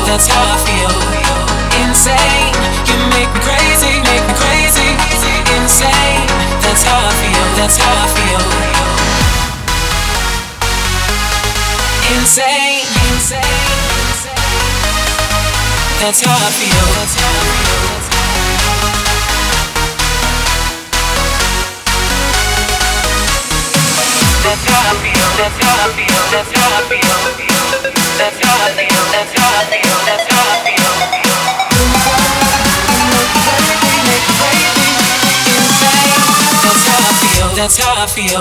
That's how I feel. Insane. You make me crazy, make me crazy. Insane. That's how I feel. That's how I feel. Insane. Insane. That's how I feel. That's how I feel. That's how I feel. That's how I feel. That's how I feel. That's how I feel. That's how I feel. That's how I feel. That's how I feel. That's how I feel.